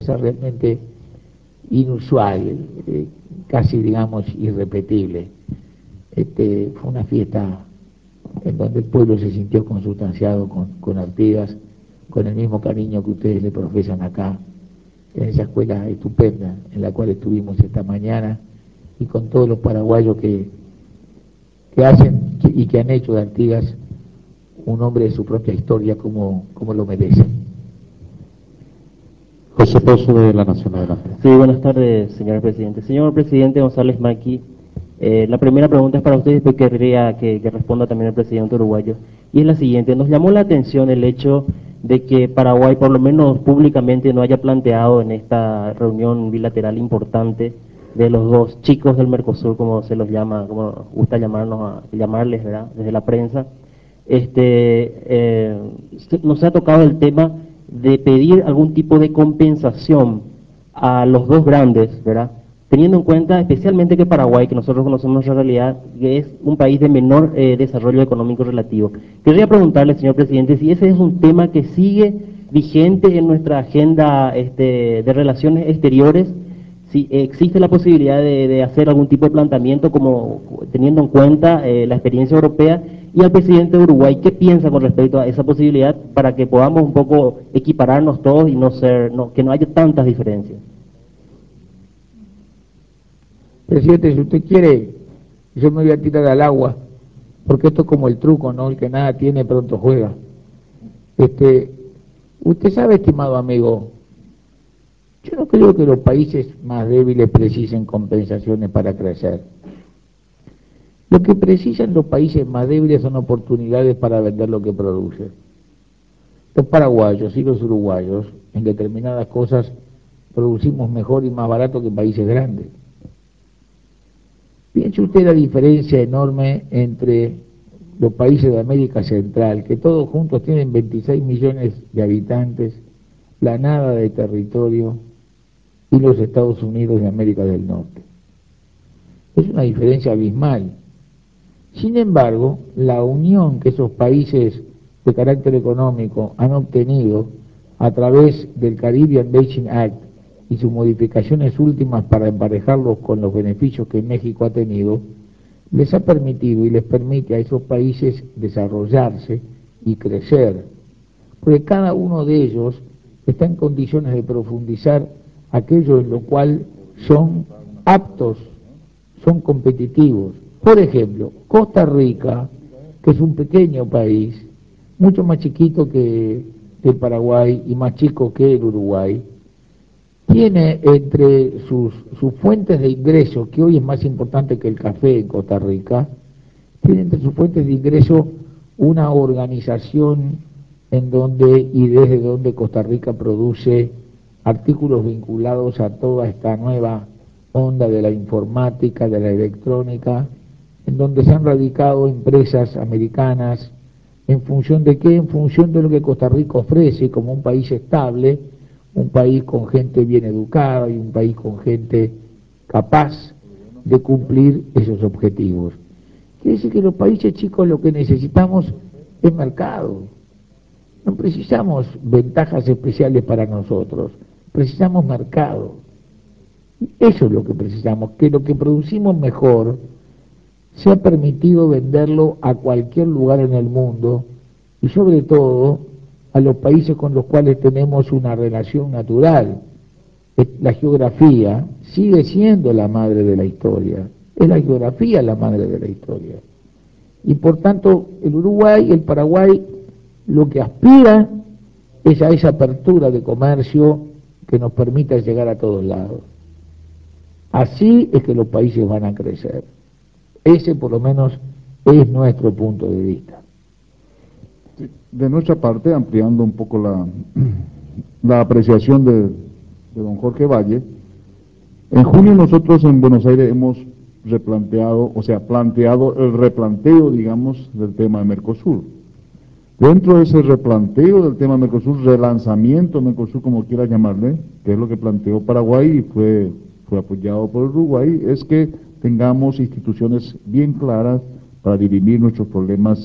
realmente inusual, casi digamos irrepetible. Fue una fiesta en donde el pueblo se sintió consustanciado con Artigas, con el mismo cariño que ustedes le profesan acá, en esa escuela estupenda en la cual estuvimos esta mañana, y con todos los paraguayos que hacen y que han hecho de Artigas un hombre de su propia historia como lo merece. José Pozo de La Nación, adelante. Sí, buenas tardes, señor presidente. Señor presidente González Maqui, la primera pregunta es para usted y después querría que responda también el presidente uruguayo. Y es la siguiente, nos llamó la atención el hecho de que Paraguay, por lo menos públicamente, no haya planteado en esta reunión bilateral importante de los dos chicos del Mercosur, como se los llama, como gusta llamarles, ¿verdad?, desde la prensa, nos ha tocado el tema de pedir algún tipo de compensación a los dos grandes, ¿verdad? Teniendo en cuenta especialmente que Paraguay, que nosotros conocemos nuestra realidad, que es un país de menor desarrollo económico relativo. Querría preguntarle, señor presidente, si ese es un tema que sigue vigente en nuestra agenda de relaciones exteriores, si existe la posibilidad de hacer algún tipo de planteamiento como teniendo en cuenta la experiencia europea, y al presidente de Uruguay, ¿qué piensa con respecto a esa posibilidad para que podamos un poco equipararnos todos y que no haya tantas diferencias? Presidente, si usted quiere, yo me voy a tirar al agua, porque esto es como el truco, ¿no? El que nada tiene pronto juega. Usted sabe, estimado amigo, yo no creo que los países más débiles precisen compensaciones para crecer. Lo que precisan los países más débiles son oportunidades para vender lo que producen. Los paraguayos y los uruguayos, en determinadas cosas, producimos mejor y más barato que países grandes. Piense usted la diferencia enorme entre los países de América Central, que todos juntos tienen 26 millones de habitantes, la nada de territorio, y los Estados Unidos de América del Norte. Es una diferencia abismal. Sin embargo, la unión que esos países de carácter económico han obtenido a través del Caribbean Basin Act y sus modificaciones últimas para emparejarlos con los beneficios que México ha tenido, les ha permitido y les permite a esos países desarrollarse y crecer, porque cada uno de ellos está en condiciones de profundizar aquello en lo cual son aptos, son competitivos. Por ejemplo, Costa Rica, que es un pequeño país, mucho más chiquito que el Paraguay y más chico que el Uruguay, tiene entre sus fuentes de ingreso, que hoy es más importante que el café en Costa Rica, tiene entre sus fuentes de ingreso una organización en donde y desde donde Costa Rica produce artículos vinculados a toda esta nueva onda de la informática, de la electrónica, en donde se han radicado empresas americanas. ¿En función de qué? En función de lo que Costa Rica ofrece como un país estable, un país con gente bien educada y un país con gente capaz de cumplir esos objetivos. Quiere decir que los países chicos lo que necesitamos es mercado. No precisamos ventajas especiales para nosotros, precisamos mercado. Eso es lo que precisamos, que lo que producimos mejor sea permitido venderlo a cualquier lugar en el mundo y sobre todo a los países con los cuales tenemos una relación natural. La geografía sigue siendo la madre de la historia, es la geografía la madre de la historia. Y por tanto el Uruguay y el Paraguay lo que aspiran es a esa apertura de comercio que nos permita llegar a todos lados. Así es que los países van a crecer. Ese por lo menos es nuestro punto de vista. De nuestra parte, ampliando un poco la apreciación de don Jorge Valle, en junio nosotros en Buenos Aires hemos replanteado, o sea, planteado el replanteo, digamos, del tema de Mercosur. Dentro de ese replanteo del tema Mercosur, relanzamiento Mercosur, como quiera llamarle, que es lo que planteó Paraguay y fue apoyado por Uruguay, es que tengamos instituciones bien claras para dirimir nuestros problemas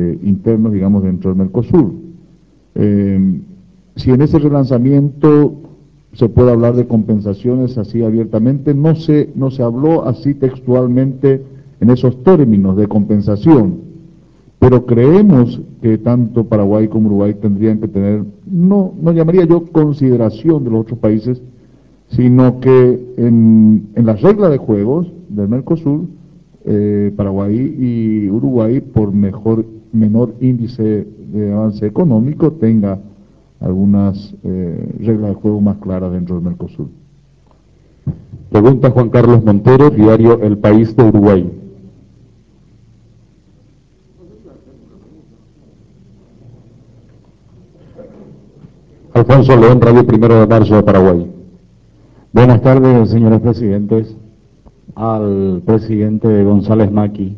internos, digamos, dentro del Mercosur. Si en ese relanzamiento se puede hablar de compensaciones así abiertamente. No se habló así textualmente en esos términos de compensación, pero creemos que tanto Paraguay como Uruguay tendrían que tener, no llamaría yo consideración de los otros países, sino que en las reglas de juegos del Mercosur, Paraguay y Uruguay, por menor índice de avance económico, tenga algunas reglas de juego más claras dentro del Mercosur. Pregunta Juan Carlos Montero, diario El País de Uruguay. Alfonso León, Radio Primero de Marzo de Paraguay. Buenas tardes, señores presidentes. Al presidente González Maqui.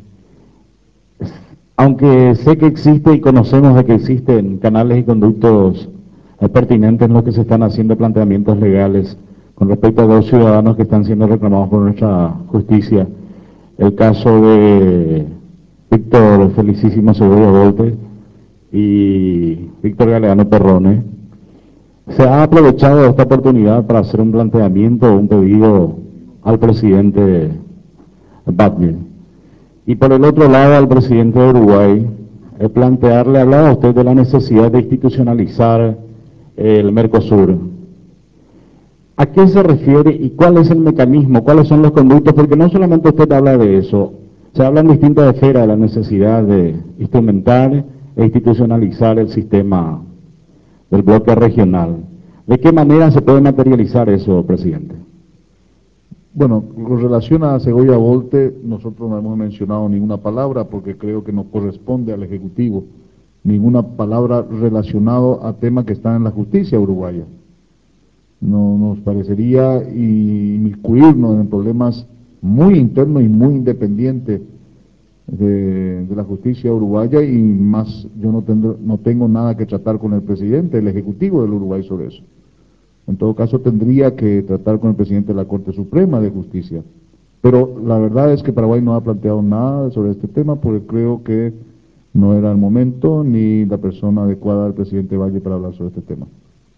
Aunque sé que existe y conocemos de que existen canales y conductos pertinentes en los que se están haciendo planteamientos legales con respecto a dos ciudadanos que están siendo reclamados por nuestra justicia, el caso de Víctor Felicísimo Cebolla Volte y Víctor Galeano Perrone, se ha aprovechado esta oportunidad para hacer un planteamiento o un pedido al presidente Batlle. Y por el otro lado, al presidente de Uruguay, plantearle, hablaba usted de la necesidad de institucionalizar el Mercosur. ¿A qué se refiere y cuál es el mecanismo, cuáles son los conductos? Porque no solamente usted habla de eso, se habla en distintas esferas de la necesidad de instrumentar e institucionalizar el sistema del bloque regional. ¿De qué manera se puede materializar eso, presidente? Bueno, con relación a Cebolla Volte, nosotros no hemos mencionado ninguna palabra porque creo que no corresponde al Ejecutivo, ninguna palabra relacionada a temas que están en la justicia uruguaya. No nos parecería inmiscuirnos en problemas muy internos y muy independientes de la justicia uruguaya, y más yo no tengo nada que tratar con el presidente, el Ejecutivo del Uruguay sobre eso. En todo caso, tendría que tratar con el presidente de la Corte Suprema de Justicia. Pero la verdad es que Paraguay no ha planteado nada sobre este tema porque creo que no era el momento ni la persona adecuada del presidente Valle para hablar sobre este tema.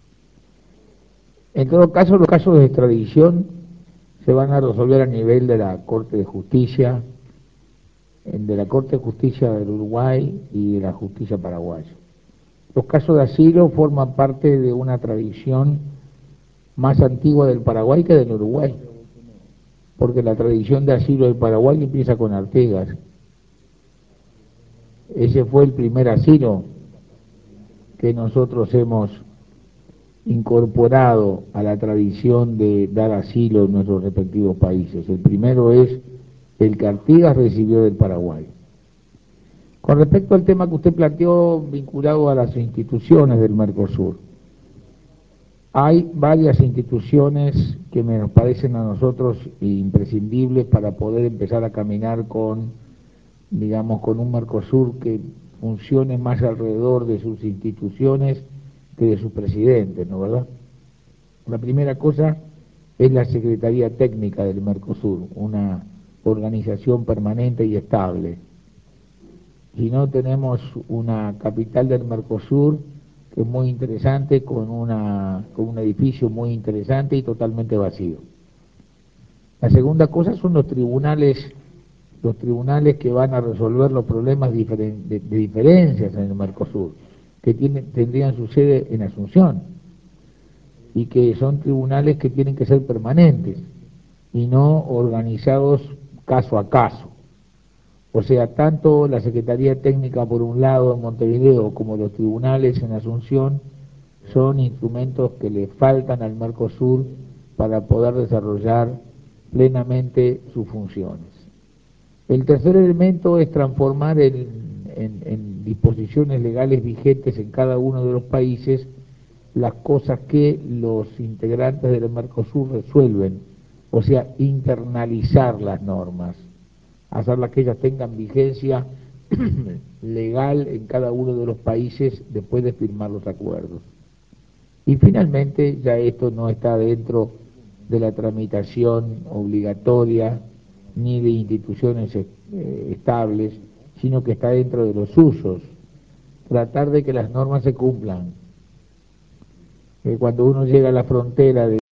En todo caso, los casos de extradición se van a resolver a nivel de la Corte de Justicia, de la Corte de Justicia del Uruguay y de la justicia paraguaya. Los casos de asilo forman parte de una tradición más antigua del Paraguay que del Uruguay, porque la tradición de asilo del Paraguay empieza con Artigas. Ese fue el primer asilo que nosotros hemos incorporado a la tradición de dar asilo en nuestros respectivos países. El primero es el que Artigas recibió del Paraguay. Con respecto al tema que usted planteó vinculado a las instituciones del Mercosur, hay varias instituciones que nos parecen a nosotros imprescindibles para poder empezar a caminar con, digamos, con un Mercosur que funcione más alrededor de sus instituciones que de sus presidentes, ¿no verdad? La primera cosa es la Secretaría Técnica del Mercosur, una organización permanente y estable. Si no, tenemos una capital del Mercosur que es muy interesante, con un edificio muy interesante y totalmente vacío. La segunda cosa son los tribunales que van a resolver los problemas de diferencias en el Mercosur, que tendrían su sede en Asunción, y que son tribunales que tienen que ser permanentes y no organizados caso a caso. O sea, tanto la Secretaría Técnica por un lado en Montevideo como los tribunales en Asunción son instrumentos que le faltan al Mercosur para poder desarrollar plenamente sus funciones. El tercer elemento es transformar en disposiciones legales vigentes en cada uno de los países las cosas que los integrantes del Mercosur resuelven, o sea, internalizar las normas, hacerlas que ellas tengan vigencia legal en cada uno de los países después de firmar los acuerdos. Y finalmente, ya esto no está dentro de la tramitación obligatoria ni de instituciones estables, sino que está dentro de los usos, tratar de que las normas se cumplan. Cuando uno llega a la frontera de